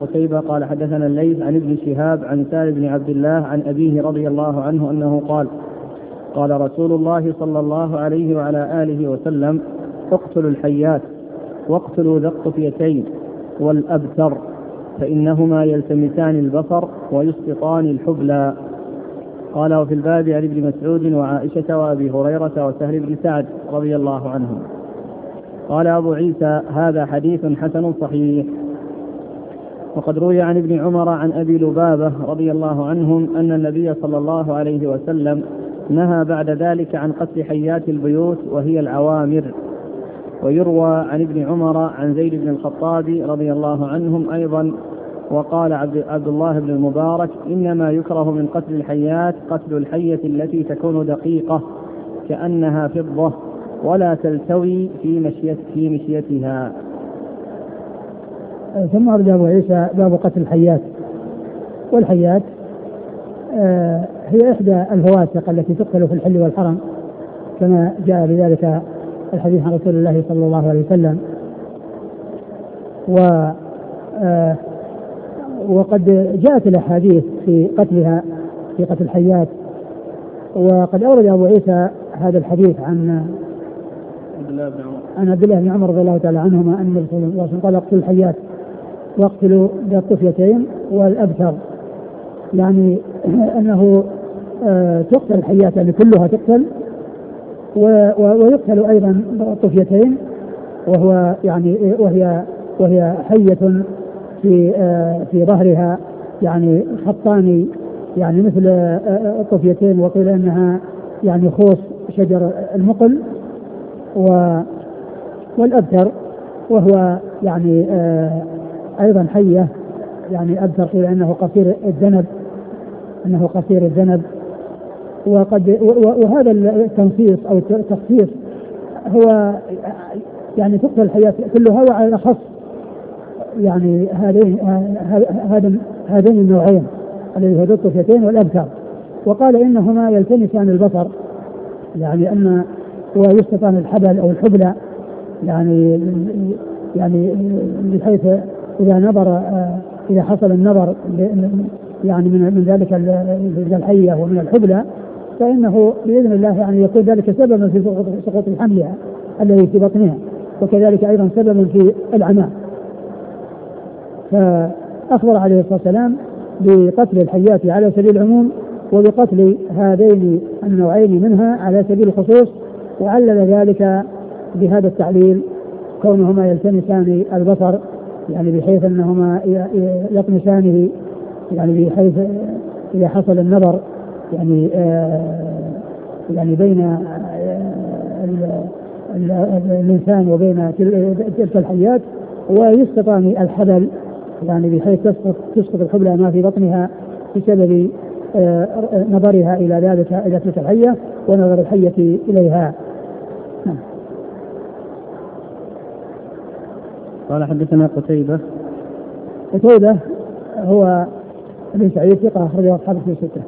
قتيبة قال حدثنا الليث عن ابن شهاب عن سالم بن عبد الله عن أبيه رضي الله عنه أنه قال قال رسول الله صلى الله عليه وعلى آله وسلم اقتلوا الحيات واقتلوا ذا الطفيتين والأبتر فإنهما يلتمسان البصر ويسقطان الحبلى. قال وفي الباب عن ابن مسعود وعائشة وأبي هريرة وسهل بن سعد رضي الله عنهم. قال أبو عيسى هذا حديث حسن صحيح. وقد روي عن ابن عمر عن أبي لبابة رضي الله عنهم أن النبي صلى الله عليه وسلم نهى بعد ذلك عن قتل حيات البيوت وهي العوامر. ويروى عن ابن عمر عن زيد بن الخطاب رضي الله عنهم أيضا. وقال عبد الله بن المبارك إنما يكره من قتل الحيات قتل الحية التي تكون دقيقة كأنها فضة ولا تلتوي في مشيتها. ثم أرد أبو عيسى باب قتل الحيات. والحيات هي إحدى الفواسق التي تقتل في الحل والحرم كما جاء بذلك الحديث عن رسول الله صلى الله عليه وسلم. وقد جاءت الأحاديث في قتلها في قتل الحيات. وقد أورد أبو عيسى هذا الحديث عن عبد الله بن عمر رضي الله تعالى عنهما أن النبي صلى الله عليه وسلم قال اقتلوا الحيات واقتلوا ذا الطفيتين والأبتر، يعني أنه تقتل الحيات يعني كلها تقتل، ويقتل أيضا الطفيتين وهو يعني وهي حية في ظهرها يعني خطان يعني مثل الطفيتين، وقيل أنها يعني خوص شجر المقل. والأبتر وهو يعني أيضا حية يعني أبتر قيل أنه قصير الذنب. وهذا التنصيص أو التخصيص هو يعني تقتل الحياة كلها، وعلى الأخص يعني هذين النوعين الذي هو الطفيتين والأبتر. وقال إنهما يلتمسان البصر، يعني أن ويسقطان الحبل أو الحبلى، يعني بحيث إذا نظر إذا حصل النظر يعني من ذلك الحية ومن الحبلى فإنه بإذن الله يعني يكون ذلك سببا في سقوط حملها الذي في بطنها، وكذلك أيضا سببا في العمى. فأخبر عليه الصلاة والسلام بقتل الحيات على سبيل العموم وبقتل هذين النوعين منها على سبيل الخصوص، وعلل ذلك بهذا التعليل كونهما يلتمسان البصر، يعني بحيث أنهما يطمسانه يعني بحيث إذا حصل النظر يعني بين الإنسان وبين تلك الحيات، ويسقطان الحبل يعني بحيث تسقط الحبلى ما في بطنها بسبب نظرها إلى ذلك إلى تلك الحية ونظر الحية إليها. قال حدثنا قتيبة هو ابن سعيد ثقة أخرجه أصحاب الكتب الستة.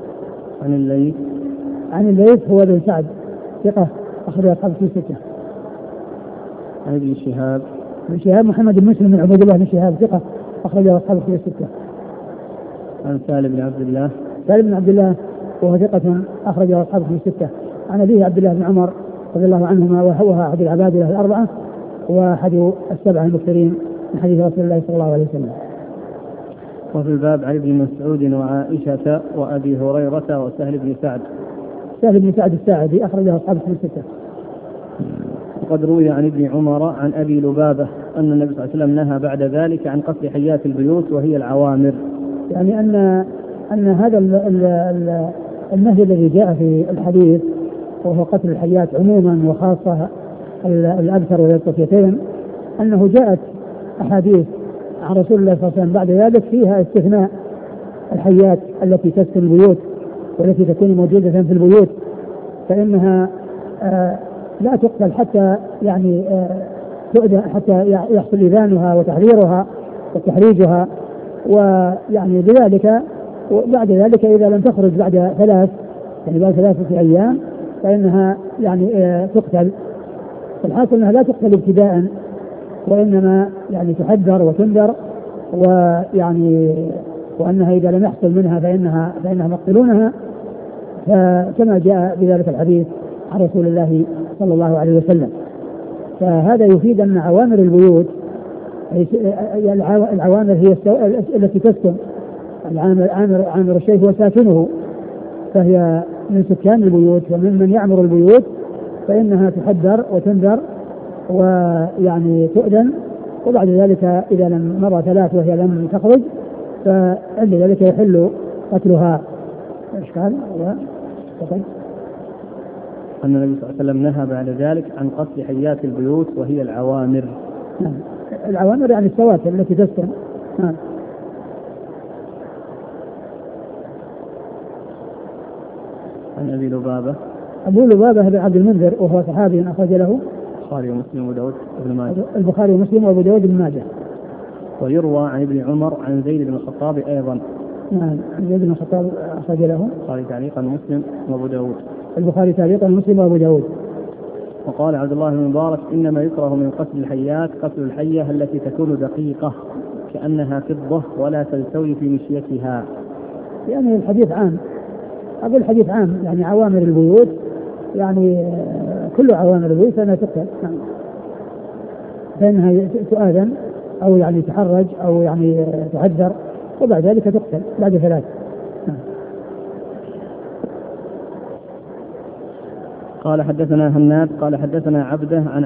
عن الليث هو ابن سعد ثقة أخرجه أصحاب الكتب الستة. عن ابن شهاب محمد بن مسلم بن عبد الله بن شهاب ثقة أخرجه أصحاب الكتب الستة. عن سالم بن عبد الله وهو ثقة أخرجه أصحاب الكتب الستة. عن أبيه عبد الله بن عمر رضي الله عنهما وهو أحد العبادلة الأربعة وأحد السبعة المكثرين من حديث رسول الله صلى الله عليه وسلم. وفي الباب عن ابن مسعود وعائشة وأبي هريرة وسهل بن سعد. سهل بن سعد الساعدي أخرجه أصحاب الكتب الستة. وقد روي عن ابن عمر عن أبي لبابة أن النبي صلى الله عليه وسلم نهى بعد ذلك عن قتل حيات البيوت وهي العوامر، يعني أن هذا النهي الذي جاء في الحديث وهو قتل الحيات عموما وخاصة الأبتر والطفيتين، أنه جاءت أحاديث عن رسول الله صلى الله عليه وسلم بعد ذلك فيها استثناء الحيات التي تسكن البيوت والتي تكون موجودة في البيوت، فإنها لا تقتل حتى يعني حتى يحصل إذانها وتحريرها وتحريجها، ويعني بذلك وبعد ذلك إذا لم تخرج بعد بعد 3 أيام فإنها يعني تقتل. الحاصل أنها لا تقتل ابتداء، وإنما يعني تحذر وتنذر ويعني وأنها إذا لم يحصل منها فإنهم يقتلونها، كما جاء بذلك الحديث عن رسول الله صلى الله عليه وسلم. فهذا يفيد أن عوامر البيوت، العوامر هي التي تسكن، عامر الشيء هو ساكنه، فهي من سكان البيوت ومن يعمر البيوت، فإنها تحذر وتنذر ويعني تؤذن، وبعد ذلك إذا لم مضى 3 وهي لم تخرج فعند ذلك يحل قتلها. إشكال أن النبي صلى الله عليه وسلم نهى بعد ذلك عن قتل حيات البيوت وهي العوامر. العوامر يعني السواتر التي تسكن. عن أبي لبابة. أبو لبابة بن عبد المنذر وهو صحابي أخرج له البخاري ومسلم وأبو داود وابن ماجه. البخاري ومسلم وأبو داود بن ماجه. ويروى عن ابن عمر عن زيد بن الخطاب أيضا. نعم، زيد بن الخطاب أخرج له البخاري تعليقا مسلم وأبو داود. البخاري تعليقا مسلم وأبو داود. وقال عبد الله بن مبارك إنما يكره من قتل الحيات قتل الحية التي تكون دقيقة كأنها فضة ولا تلتوي في مشيتها. يعني الحديث عام، أقول الحديث عام، يعني عوامر البيوت، يعني كل عوامر البيوت فإنها تقتل، فإنها تؤذن أو يعني تحرج أو يعني تحذر، وبعد ذلك تقتل بعد 3. قال حدثنا هناد قال حدثنا عبده عن